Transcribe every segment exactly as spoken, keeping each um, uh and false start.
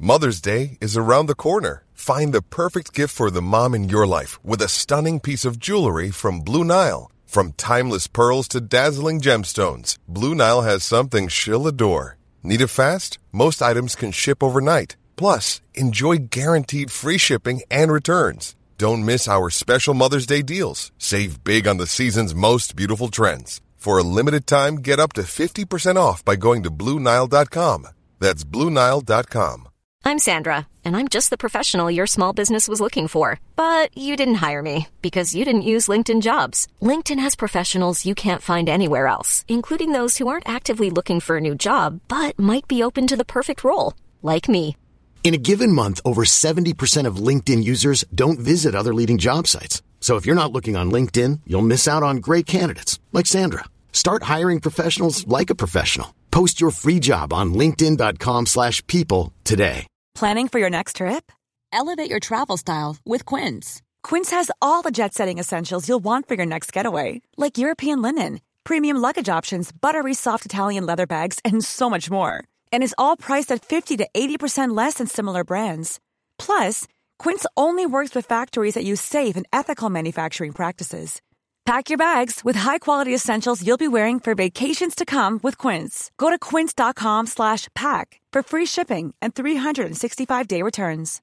Mother's Day is around the corner. Find the perfect gift for the mom in your life with a stunning piece of jewelry from Blue Nile. From timeless pearls to dazzling gemstones, Blue Nile has something she'll adore. Need it fast? Most items can ship overnight. Plus, enjoy guaranteed free shipping and returns. Don't miss our special Mother's Day deals. Save big on the season's most beautiful trends. For a limited time, get up to fifty percent off by going to Blue Nile dot com. That's Blue Nile dot com. I'm Sandra, and I'm just the professional your small business was looking for. But you didn't hire me because you didn't use LinkedIn Jobs. LinkedIn has professionals you can't find anywhere else, including those who aren't actively looking for a new job, but might be open to the perfect role, like me. In a given month, over seventy percent of LinkedIn users don't visit other leading job sites. So if you're not looking on LinkedIn, you'll miss out on great candidates like Sandra. Start hiring professionals like a professional. Post your free job on linkedin dot com slash people today. Planning for your next trip? Elevate your travel style with Quince. Quince has all the jet-setting essentials you'll want for your next getaway, like European linen, premium luggage options, buttery soft Italian leather bags, and so much more. And is all priced at fifty to eighty percent less than similar brands. Plus, Quince only works with factories that use safe and ethical manufacturing practices. Pack your bags with high-quality essentials you'll be wearing for vacations to come with Quince. Go to quince dot com slash pack for free shipping and three sixty-five day returns.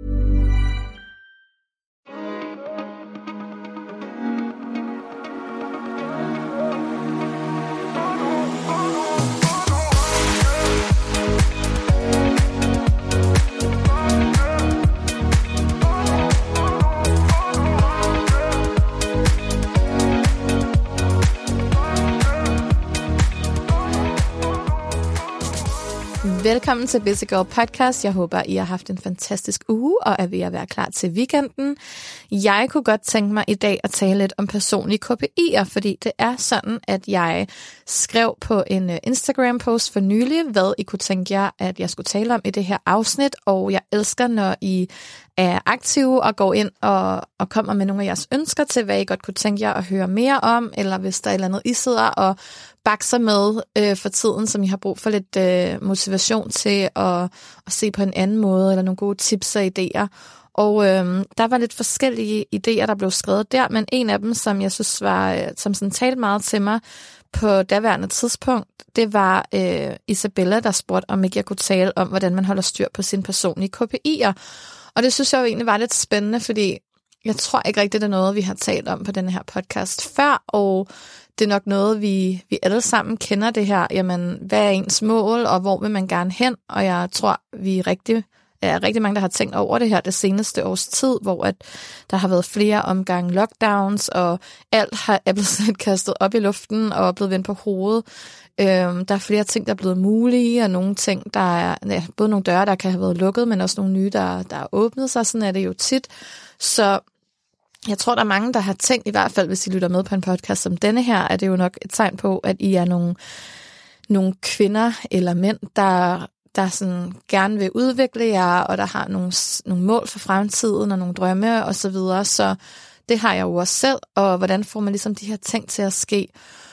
Velkommen til Busy Girl Podcast. Jeg håber, I har haft en fantastisk uge og er ved at være klar til weekenden. Jeg kunne godt tænke mig i dag at tale lidt om personlige K P I'er, fordi det er sådan, at jeg skrev på en Instagram-post for nylig, hvad I kunne tænke jer, at jeg skulle tale om i det her afsnit, og jeg elsker, når I er aktive og går ind og, og kommer med nogle af jeres ønsker til, hvad I godt kunne tænke jer at høre mere om, eller hvis der er et eller andet, I sidder og bakser med øh, for tiden, som I har brug for lidt øh, motivation til at, at se på en anden måde, eller nogle gode tips og idéer. Og øh, der var lidt forskellige idéer, der blev skrevet der, men en af dem, som jeg synes var, øh, som sådan talte meget til mig på daværende tidspunkt, det var øh, Isabella, der spurgte, om ikke jeg kunne tale om, hvordan man holder styr på sine personlige K P I'er. Og det synes jeg jo egentlig var lidt spændende, fordi jeg tror ikke rigtigt, det er noget, vi har talt om på den her podcast før, og det er nok noget, vi, vi alle sammen kender det her. Jamen, hvad er ens mål, og hvor vil man gerne hen? Og jeg tror, vi er rigtig, er rigtig mange, der har tænkt over det her det seneste års tid, hvor at der har været flere omgange lockdowns, og alt har, er blevet sådan kastet op i luften og er blevet vendt på hovedet. Øhm, der er flere ting, der er blevet mulige, og nogle ting, der er ja, både nogle døre, der kan have været lukket, men også nogle nye, der, der er åbnet sig. Sådan er det jo tit. Så jeg tror, der er mange, der har tænkt, i hvert fald hvis I lytter med på en podcast som denne her, er det jo nok et tegn på, at I er nogle, nogle kvinder eller mænd, der, der sådan gerne vil udvikle jer, og der har nogle, nogle mål for fremtiden og nogle drømme og så videre. Så det har jeg jo også selv, og hvordan får man ligesom de her ting til at ske.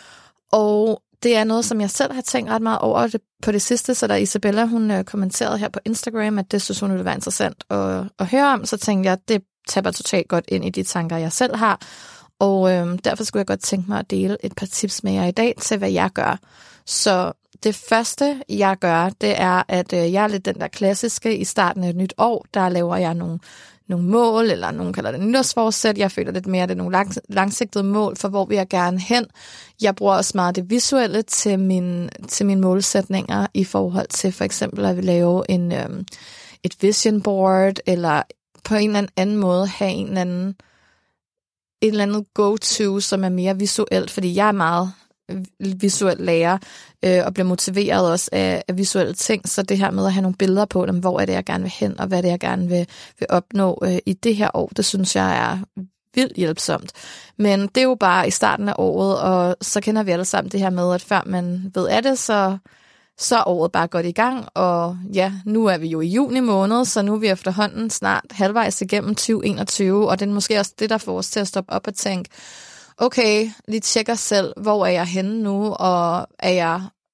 Og det er noget, som jeg selv har tænkt ret meget over det på det sidste, så da Isabella, hun øh, kommenterede her på Instagram, at det synes hun ville være interessant at, at høre om, så tænkte jeg, at det tapper totalt godt ind i de tanker, jeg selv har, og øh, derfor skulle jeg godt tænke mig at dele et par tips med jer i dag til, hvad jeg gør. Så det første, jeg gør, det er, at øh, jeg er lidt den der klassiske i starten af et nyt år, der laver jeg nogle, nogle mål, eller nogen kalder det nytårsforsæt. Jeg føler lidt mere, at det er nogle lang, langsigtede mål, for hvor vil jeg gerne hen. Jeg bruger også meget det visuelle til, min, til mine målsætninger, i forhold til for eksempel at vi lave en, øh, et vision board, eller på en eller anden måde have en eller anden, et eller andet go-to, som er mere visuelt, fordi jeg er meget visuel lærer, øh, og bliver motiveret også af, af visuelle ting, så det her med at have nogle billeder på dem, hvor er det, jeg gerne vil hen, og hvad er det, jeg gerne vil, vil opnå øh, i det her år, det synes jeg er vildt hjælpsomt. Men det er jo bare i starten af året, og så kender vi alle sammen det her med, at før man ved af det, så så er året bare godt i gang, og ja, nu er vi jo i juni måned, så nu er vi efterhånden snart halvvejs igennem tyve enogtyve, og det er måske også det, der får os til at stoppe op og tænke, okay, lige tjekker selv, hvor er jeg henne nu, og er jeg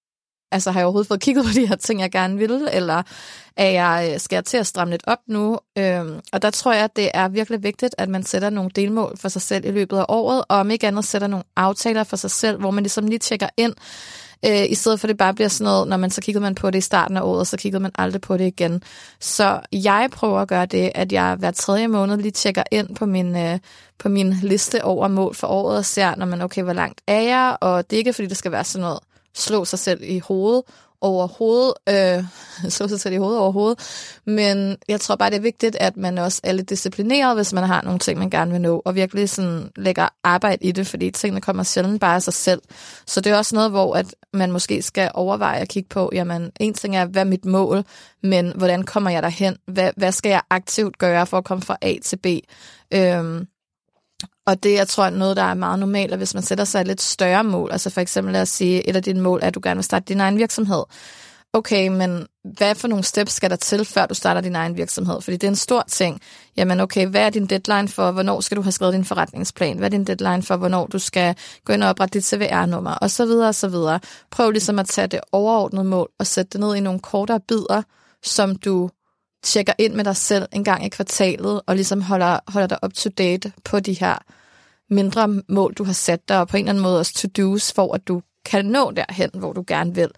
altså har jeg overhovedet fået kigget på de her ting, jeg gerne vil, eller er jeg, skal jeg til at stramme lidt op nu? Øhm, og der tror jeg, at det er virkelig vigtigt, at man sætter nogle delmål for sig selv i løbet af året, og om ikke andet sætter nogle aftaler for sig selv, hvor man ligesom lige tjekker ind, øh, i stedet for det bare bliver sådan noget, når man så kigger man på det i starten af året, så kigger man aldrig på det igen. Så jeg prøver at gøre det, at jeg hver tredje måned lige tjekker ind på min, øh, på min liste over mål for året, og ser, når man, okay, hvor langt er jeg, og det er ikke, fordi det skal være sådan noget, slå sig selv i hovedet overhovedet, øh, slå sig selv i hovedet overhovedet, men jeg tror bare, det er vigtigt, at man også er lidt disciplineret, hvis man har nogle ting, man gerne vil nå, og virkelig sådan lægger arbejde i det, fordi tingene kommer sjældent bare af sig selv. Så det er også noget, hvor at man måske skal overveje at kigge på, jamen, en ting er, hvad er mit mål, men hvordan kommer jeg derhen? Hvad, hvad skal jeg aktivt gøre for at komme fra A til B? Øhm, Og det, jeg tror, er noget, der er meget normalt, at hvis man sætter sig et lidt større mål, altså for eksempel lad os sige, et af dine mål er, at du gerne vil starte din egen virksomhed. Okay, men hvad for nogle steps skal der til, før du starter din egen virksomhed? Fordi det er en stor ting. Jamen okay, hvad er din deadline for, hvornår skal du have skrevet din forretningsplan? Hvad er din deadline for, hvornår du skal gå ind og oprette dit C V R-nummer? Og så videre, og så videre. Prøv ligesom at tage det overordnede mål og sætte det ned i nogle kortere bidder, som du tjekker ind med dig selv en gang i kvartalet, og ligesom holder, holder dig up to date på de her mindre mål, du har sat dig, og på en eller anden måde også to-dos, for at du kan nå derhen, hvor du gerne vil.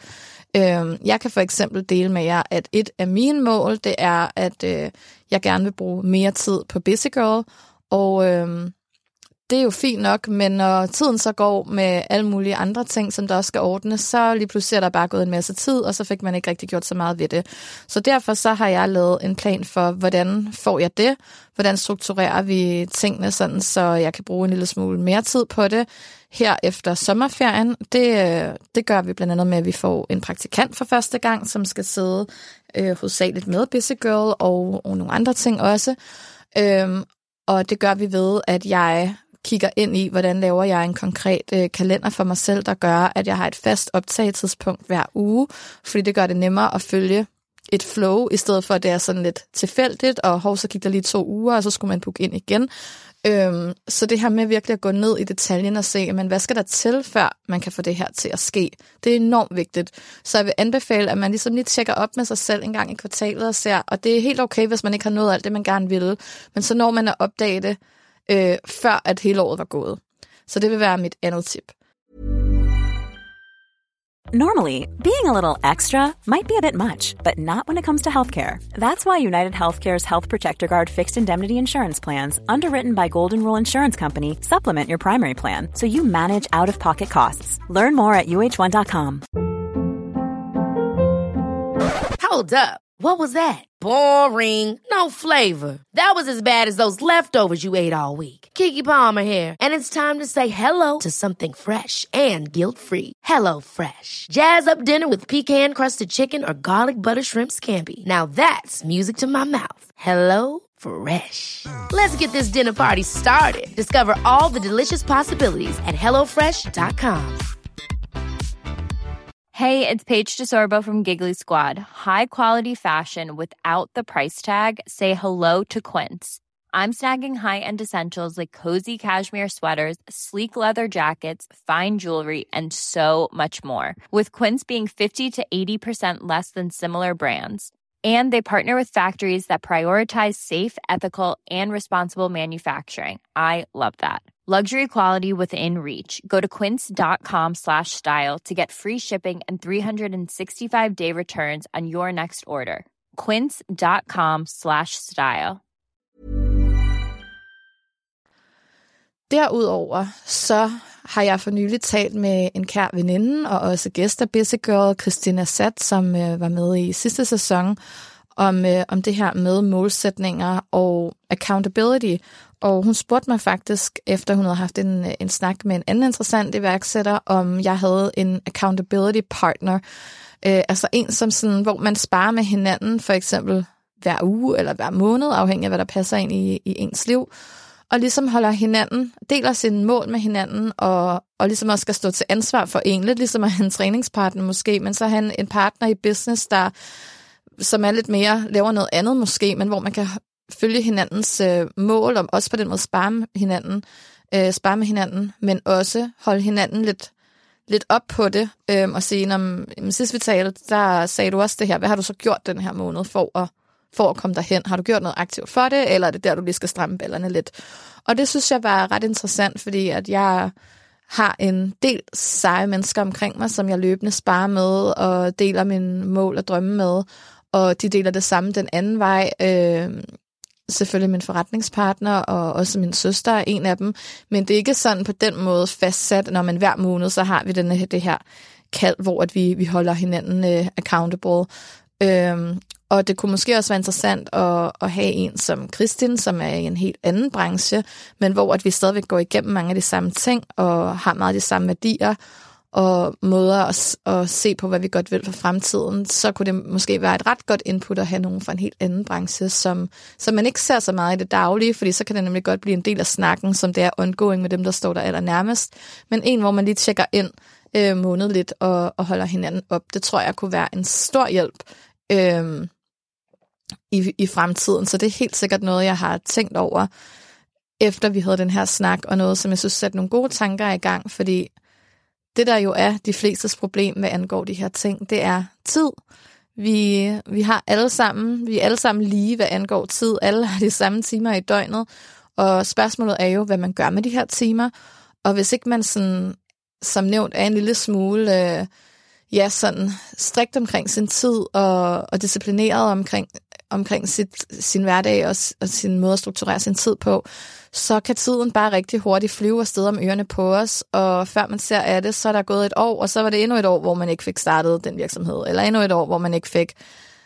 Jeg kan for eksempel dele med jer, at et af mine mål, det er, at jeg gerne vil bruge mere tid på Busy Girl, og det er jo fint nok, men når tiden så går med alle mulige andre ting, som der også skal ordnes, så lige pludselig er der bare gået en masse tid, og så fik man ikke rigtig gjort så meget ved det. Så derfor så har jeg lavet en plan for, hvordan får jeg det? Hvordan strukturerer vi tingene sådan, så jeg kan bruge en lille smule mere tid på det her efter sommerferien. Det, det gør vi blandt andet med, at vi får en praktikant for første gang, som skal sidde øh, hovedsageligt med Busy Girl og, og nogle andre ting også. Øhm, og det gør vi ved, at jeg kigger ind i, hvordan laver jeg en konkret øh, kalender for mig selv, der gør, at jeg har et fast optagetidspunkt hver uge, fordi det gør det nemmere at følge et flow, i stedet for at det er sådan lidt tilfældigt, og hov, så gik der lige to uger, og så skulle man booke ind igen. Øhm, så det her med virkelig at gå ned i detaljen og se, men hvad skal der til, før man kan få det her til at ske? Det er enormt vigtigt. Så jeg vil anbefale, at man ligesom lige tjekker op med sig selv en gang i kvartalet og ser, og det er helt okay, hvis man ikke har nået alt det, man gerne ville, men så når man at opdage det, øh, før at hele året var gået. Så det vil være mit andet tip. Normally, being a little extra might be a bit much, but not when it comes to healthcare. That's why United Healthcare's Health Protector Guard fixed indemnity insurance plans, underwritten by Golden Rule Insurance Company, supplement your primary plan so you manage out-of-pocket costs. Learn more at U H one dot com. Hold up. What was that? Boring. No flavor. That was as bad as those leftovers you ate all week. Keke Palmer here, and it's time to say hello to something fresh and guilt-free. Hello Fresh. Jazz up dinner with pecan-crusted chicken or garlic butter shrimp scampi. Now that's music to my mouth. Hello Fresh. Let's get this dinner party started. Discover all the delicious possibilities at hello fresh dot com. Hey, it's Paige DeSorbo from Giggly Squad. High quality fashion without the price tag. Say hello to Quince. I'm snagging high-end essentials like cozy cashmere sweaters, sleek leather jackets, fine jewelry, and so much more. With Quince being fifty to eighty percent less than similar brands. And they partner with factories that prioritize safe, ethical, and responsible manufacturing. I love that. Luxury quality within reach. Go to quince.com slash style to get free shipping and three sixty-five day returns on your next order. Quince.com slash style. Derudover så har jeg for nylig talt med en kær veninde og også gæst af Busy Girl, Christina Sat, som øh, var med i sidste sæson, om, øh, om det her med målsætninger og accountability. Og hun spurgte mig faktisk, efter hun havde haft en, en snak med en anden interessant iværksætter, om jeg havde en accountability partner. Øh, altså en, som sådan, hvor man sparer med hinanden, for eksempel hver uge eller hver måned, afhængig af, hvad der passer ind i, i ens liv. Og ligesom holder hinanden, deler sine mål med hinanden, og, og ligesom også skal stå til ansvar for en, lidt ligesom at have en træningspartner måske, men så har han en partner i business, der, som er lidt mere, laver noget andet måske, men hvor man kan følge hinandens øh, mål, og også på den måde spare med hinanden, øh, spare med hinanden, men også holde hinanden lidt, lidt op på det, øhm, og sige, om sidst vi talte, der sagde du også det her, hvad har du så gjort den her måned for at, for at komme derhen? Har du gjort noget aktivt for det, eller er det der, du lige skal stramme ballerne lidt? Og det synes jeg var ret interessant, fordi at jeg har en del seje mennesker omkring mig, som jeg løbende sparer med, og deler mine mål og drømme med, og de deler det samme den anden vej. Øh, selvfølgelig min forretningspartner, og også min søster er en af dem, men det er ikke sådan på den måde fastsat, når man hver måned, så har vi denne, det her kald, hvor at vi, vi holder hinanden øh, accountable. Øh, og det kunne måske også være interessant at, at have en som Kristin, som er i en helt anden branche, men hvor at vi stadigvæk går igennem mange af de samme ting, og har meget af de samme værdier, og måder at, at se på, hvad vi godt vil for fremtiden, så kunne det måske være et ret godt input at have nogen fra en helt anden branche, som, som man ikke ser så meget i det daglige, fordi så kan det nemlig godt blive en del af snakken, som det er ongoing med dem, der står der allernærmest, men en, hvor man lige tjekker ind øh, månedligt og, og holder hinanden op. Det tror jeg kunne være en stor hjælp øh, i, i fremtiden, så det er helt sikkert noget, jeg har tænkt over, efter vi havde den her snak, og noget, som jeg synes satte nogle gode tanker i gang, fordi det, der jo er de flestes problem, hvad angår de her ting, det er tid. Vi, vi har alle sammen, vi er alle sammen lige, hvad angår tid. Alle har de samme timer i døgnet, og spørgsmålet er jo, hvad man gør med de her timer. Og hvis ikke man sådan, som nævnt er en lille smule øh, ja, sådan strikt omkring sin tid, og, og disciplineret omkring, omkring sit, sin hverdag og, og sin måde at strukturere sin tid på, så kan tiden bare rigtig hurtigt flyve afsted om ørerne på os, og før man ser af det, så er der gået et år, og så var det endnu et år, hvor man ikke fik startet den virksomhed, eller endnu et år, hvor man ikke fik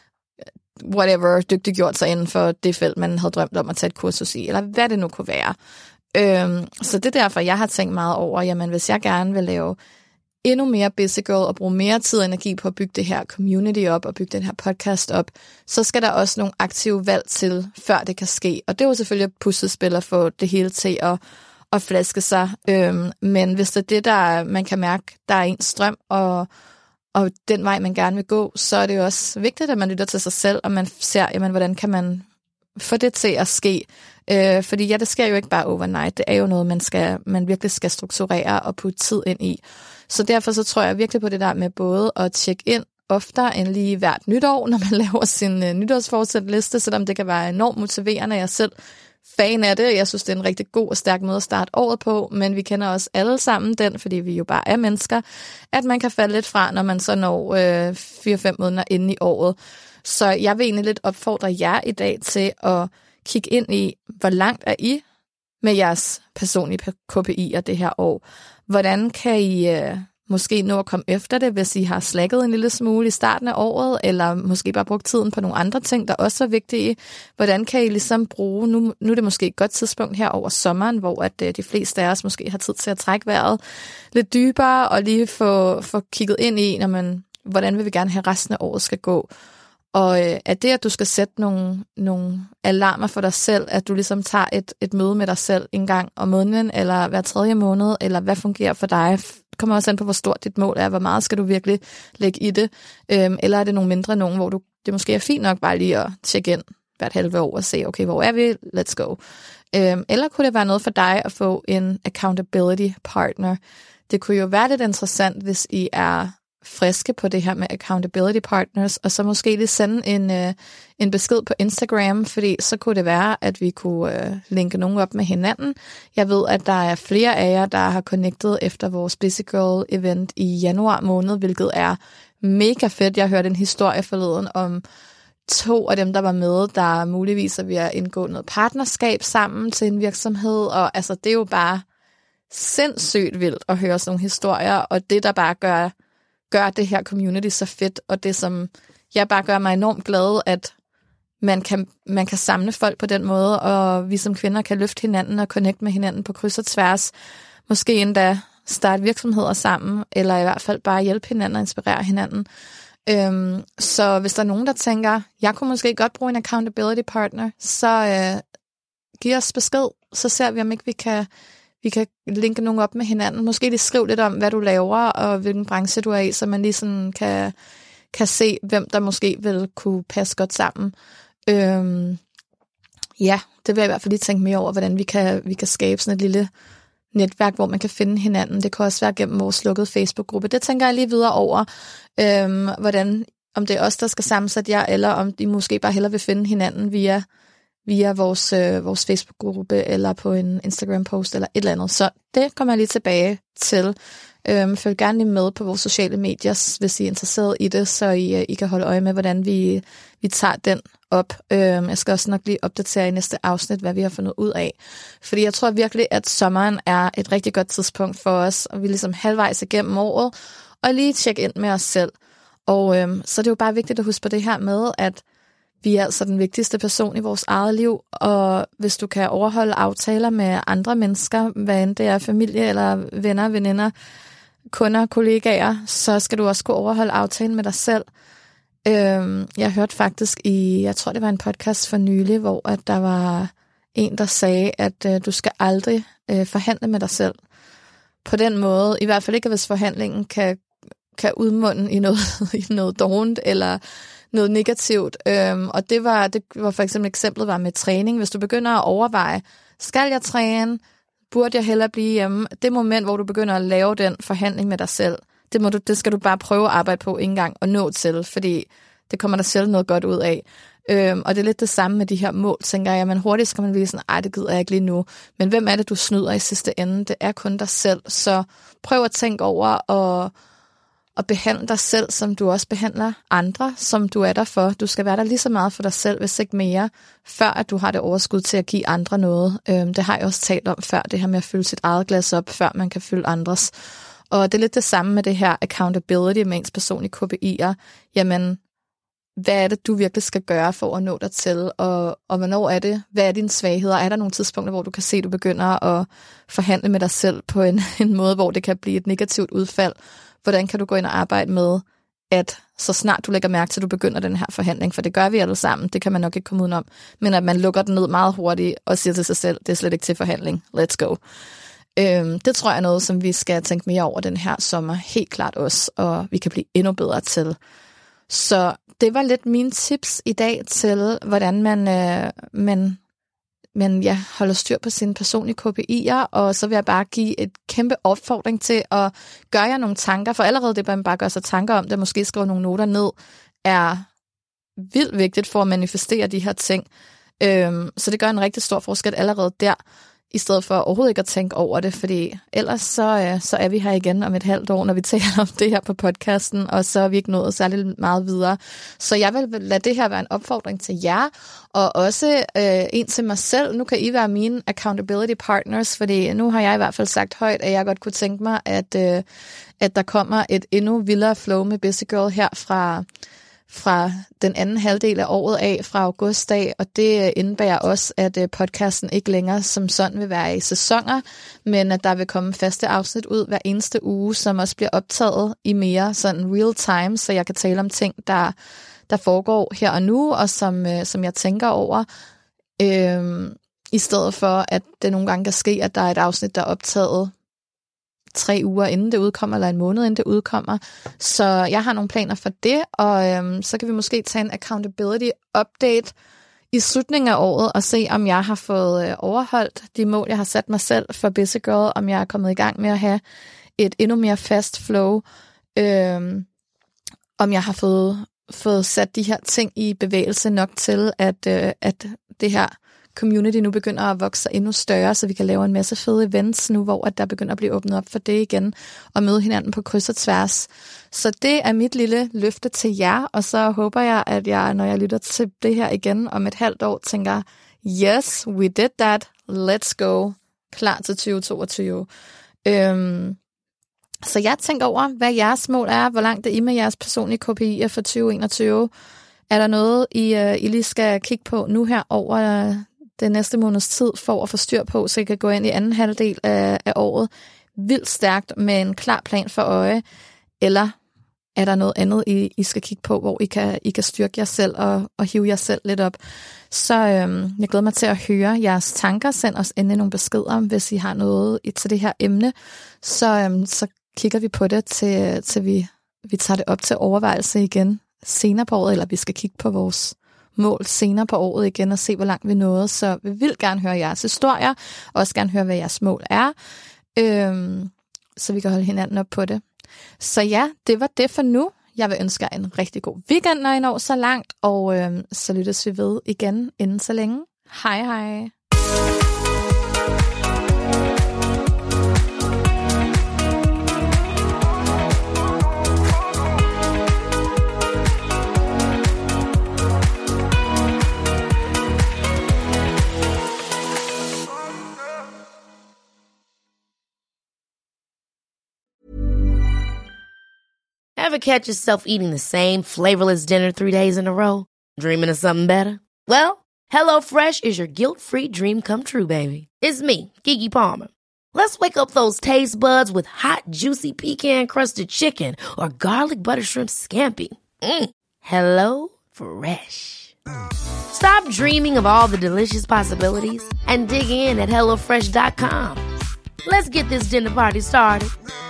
whatever, dygtiggjort sig inden for det felt, man havde drømt om at tage et kursus i, eller hvad det nu kunne være. Øhm, så det er derfor, jeg har tænkt meget over, jamen hvis jeg gerne vil lave endnu mere busy girl og bruge mere tid og energi på at bygge det her community op og bygge den her podcast op, så skal der også nogle aktive valg til, før det kan ske. Og det er jo selvfølgelig et puslespil at få det hele til at, at flaske sig. Øhm, men hvis det er det, der man kan mærke, der er en strøm, og, og den vej, man gerne vil gå, så er det jo også vigtigt, at man lytter til sig selv, og man ser, jamen, hvordan kan man få det til at ske. Øh, fordi ja, det sker jo ikke bare overnight. Det er jo noget, man, skal, man virkelig skal strukturere og putte tid ind i. Så derfor så tror jeg virkelig på det der med både at tjekke ind oftere end lige hvert nytår, når man laver sin uh, nytårsforsætliste, selvom det kan være enormt motiverende. Jeg er selv fan af det. Jeg synes, det er en rigtig god og stærk måde at starte året på, men vi kender også alle sammen den, fordi vi jo bare er mennesker, at man kan falde lidt fra, når man så når øh, fire fem måneder inde i året. Så jeg vil egentlig lidt opfordre jer i dag til at kigge ind i, hvor langt er I med jeres personlige K P I'er det her år. Hvordan kan I øh, måske nå at komme efter det, hvis I har slækket en lille smule i starten af året, eller måske bare brugt tiden på nogle andre ting, der også er vigtige. Hvordan kan I ligesom bruge, nu, nu er det måske et godt tidspunkt her over sommeren, hvor at, øh, de fleste af os måske har tid til at trække vejret lidt dybere, og lige få, få kigget ind i, når man, hvordan vil vi gerne have resten af året skal gå. Og øh, er det, at du skal sætte nogle, nogle alarmer for dig selv, at du ligesom tager et, et møde med dig selv en gang om måneden, eller hver tredje måned, eller hvad fungerer for dig? Det kommer også an på, hvor stort dit mål er, hvor meget skal du virkelig lægge i det, øhm, eller er det nogle mindre nogen, hvor du, det måske er fint nok bare lige at tjekke ind hvert halve år og se, okay, hvor er vi? Let's go. Øhm, eller kunne det være noget for dig at få en accountability partner? Det kunne jo være lidt interessant, hvis I er friske på det her med accountability partners, og så måske lige sende en, øh, en besked på Instagram, fordi så kunne det være, at vi kunne øh, linke nogen op med hinanden. Jeg ved, at der er flere af jer, der har connectet efter vores Busy Girl event i januar måned, hvilket er mega fedt. Jeg hørte en historie forleden om to af dem, der var med, der muligvis er ved at indgå noget partnerskab sammen til en virksomhed, og altså det er jo bare sindssygt vildt at høre sådan nogle historier, og det, der bare gør gør det her community så fedt, og det som jeg bare gør mig enormt glad, at man kan, man kan samle folk på den måde, og vi som kvinder kan løfte hinanden og connecte med hinanden på kryds og tværs. Måske endda starte virksomheder sammen, eller i hvert fald bare hjælpe hinanden og inspirere hinanden. Øhm, så hvis der er nogen, der tænker, jeg kunne måske godt bruge en accountability partner, så øh, giv os besked, så ser vi, om ikke vi kan Vi kan linke nogen op med hinanden. Måske lige skriv lidt om, hvad du laver, og hvilken branche du er i, så man lige sådan kan, kan se, hvem der måske vil kunne passe godt sammen. Øhm, ja, det vil jeg i hvert fald lige tænke mere over, hvordan vi kan, vi kan skabe sådan et lille netværk, hvor man kan finde hinanden. Det kan også være gennem vores lukkede Facebook-gruppe. Det tænker jeg lige videre over, øhm, hvordan, om det er os, der skal sammensætte jer, eller om de måske bare hellere vil finde hinanden via, via vores, øh, vores Facebook-gruppe, eller på en Instagram-post, eller et eller andet. Så det kommer jeg lige tilbage til. Øhm, følg gerne lige med på vores sociale medier, hvis I er interesseret i det, så I, I kan holde øje med, hvordan vi, vi tager den op. Øhm, jeg skal også nok lige opdatere i næste afsnit, hvad vi har fundet ud af. Fordi jeg tror virkelig, at sommeren er et rigtig godt tidspunkt for os, og vi er ligesom halvvejs igennem året, og lige tjekke ind med os selv. Og øhm, så er det jo bare vigtigt at huske på det her med, at vi er altså den vigtigste person i vores eget liv, og hvis du kan overholde aftaler med andre mennesker, hvad end det er familie eller venner, veninder, kunder, kollegaer, så skal du også kunne overholde aftalen med dig selv. Øhm, jeg hørte faktisk i, jeg tror det var en podcast for nylig, hvor at der var en, der sagde, at øh, du skal aldrig øh, forhandle med dig selv. På den måde, i hvert fald ikke, hvis forhandlingen kan, kan udmunde i noget, i noget dårligt, eller noget negativt. Øhm, og det var, det var for eksempel eksemplet var med træning. Hvis du begynder at overveje, skal jeg træne? Burde jeg hellere blive hjemme? Det moment, hvor du begynder at lave den forhandling med dig selv, det, må du, det skal du bare prøve at arbejde på en gang og nå til, fordi det kommer der selv noget godt ud af. Øhm, og det er lidt det samme med de her mål, tænker jeg. Men hurtigt skal man blive sådan, ej, det gider jeg ikke lige nu. Men hvem er det, du snyder i sidste ende? Det er kun dig selv. Så prøv at tænke over og og behandle dig selv, som du også behandler andre, som du er der for. Du skal være der lige så meget for dig selv, hvis ikke mere, før at du har det overskud til at give andre noget. Øhm, det har jeg også talt om før, det her med at fylde sit eget glas op, før man kan fylde andres. Og det er lidt det samme med det her accountability med ens personlige K P I'er. Jamen, hvad er det, du virkelig skal gøre for at nå dig til, og, og hvornår er det? Hvad er dine svagheder? Er der nogle tidspunkter, hvor du kan se, at du begynder at forhandle med dig selv på en, en måde, hvor det kan blive et negativt udfald? Hvordan kan du gå ind og arbejde med, at så snart du lægger mærke til, at du begynder den her forhandling, for det gør vi alle sammen, det kan man nok ikke komme udenom, men at man lukker den ned meget hurtigt og siger til sig selv, det er slet ikke til forhandling, let's go. Øhm, det tror jeg er noget, som vi skal tænke mere over den her sommer, helt klart også, og vi kan blive endnu bedre til. Så det var lidt mine tips i dag til, hvordan man, øh, man, man ja, holder styr på sine personlige K P I'er, og så vil jeg bare give et kæmpe opfordring til at gøre jer nogle tanker, for allerede det, man bare gør sig tanker om det, måske skrive nogle noter ned, er vildt vigtigt for at manifestere de her ting. Øhm, så det gør en rigtig stor forskel allerede der, i stedet for overhovedet ikke at tænke over det, fordi ellers så, øh, så er vi her igen om et halvt år, når vi taler om det her på podcasten, og så er vi ikke nået særlig meget videre. Så jeg vil lade det her være en opfordring til jer, og også øh, en til mig selv. Nu kan I være mine accountability partners, fordi nu har jeg i hvert fald sagt højt, at jeg godt kunne tænke mig, at, øh, at der kommer et endnu vildere flow med Busy Girl her fra... fra den anden halvdel af året af, fra august af, og det indebærer også, at podcasten ikke længere som sådan vil være i sæsoner, men at der vil komme faste afsnit ud hver eneste uge, som også bliver optaget i mere sådan real time, så jeg kan tale om ting, der, der foregår her og nu, og som, som jeg tænker over, øhm, i stedet for, at det nogle gange kan ske, at der er et afsnit, der er optaget tre uger inden det udkommer, eller en måned inden det udkommer. Så jeg har nogle planer for det, og øhm, så kan vi måske tage en accountability update i slutningen af året, og se, om jeg har fået øh, overholdt de mål, jeg har sat mig selv for Busy Girl, om jeg er kommet i gang med at have et endnu mere fast flow, øhm, om jeg har fået, fået sat de her ting i bevægelse nok til, at, øh, at det her community nu begynder at vokse endnu større, så vi kan lave en masse fede events nu, hvor at der begynder at blive åbnet op for det igen, og møde hinanden på kryds og tværs. Så det er mit lille løfte til jer, og så håber jeg, at jeg, når jeg lytter til det her igen om et halvt år, tænker, yes, we did that, let's go, klar til tyve toogtyve. Øhm, så jeg tænker over, hvad jeres mål er, hvor langt det er I med jeres personlige K P I'er for tyve enogtyve. Er der noget, I, uh, I lige skal kigge på nu her over uh, den næste måneds tid for at få styr på, så I kan gå ind i anden halvdel af, af året vildt stærkt med en klar plan for øje, eller er der noget andet, I, I skal kigge på, hvor I kan, I kan styrke jer selv og, og hive jer selv lidt op. Så øhm, jeg glæder mig til at høre jeres tanker. Send os endelig nogle beskeder, hvis I har noget til det her emne. Så, øhm, så kigger vi på det, til, til vi, vi tager det op til overvejelse igen senere på året, eller vi skal kigge på vores mål senere på året igen og se, hvor langt vi nåede. Så vi vil gerne høre jeres historier, og også gerne høre, hvad jeres mål er. øhm, så vi kan holde hinanden op på det. Så ja, det var det for nu. Jeg vil ønske jer en rigtig god weekend, når I når så langt, og øhm, så lyttes vi ved igen inden så længe. Hej hej! Ever catch yourself eating the same flavorless dinner three days in a row? Dreaming of something better? Well, HelloFresh is your guilt-free dream come true, baby. It's me, Keke Palmer. Let's wake up those taste buds with hot, juicy pecan-crusted chicken or garlic butter shrimp scampi. Mm. Hello Fresh. Stop dreaming of all the delicious possibilities and dig in at hello fresh dot com. Let's get this dinner party started.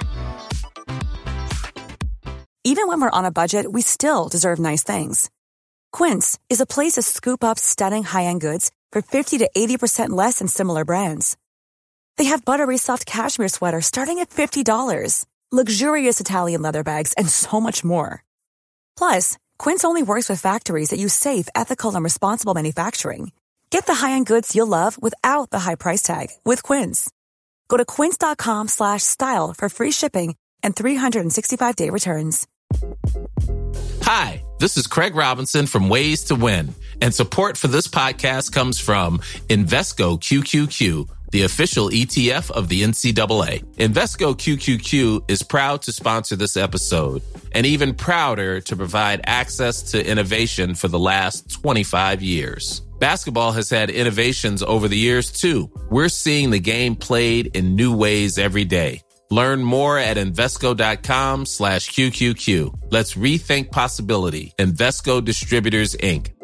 Even when we're on a budget, we still deserve nice things. Quince is a place to scoop up stunning high-end goods for fifty to eighty percent less than similar brands. They have buttery soft cashmere sweaters starting at fifty dollars, luxurious Italian leather bags, and so much more. Plus, Quince only works with factories that use safe, ethical, and responsible manufacturing. Get the high-end goods you'll love without the high price tag with Quince. Go to quince.com slash style for free shipping and three sixty-five day returns. Hi, this is Craig Robinson from Ways to Win, and support for this podcast comes from Invesco Q Q Q, the official E T F of the N C double A. Invesco Q Q Q is proud to sponsor this episode, and even prouder to provide access to innovation for the last twenty-five years. Basketball has had innovations over the years, too. We're seeing the game played in new ways every day. Learn more at Invesco.com slash QQQ. Let's rethink possibility. Invesco Distributors, Incorporated.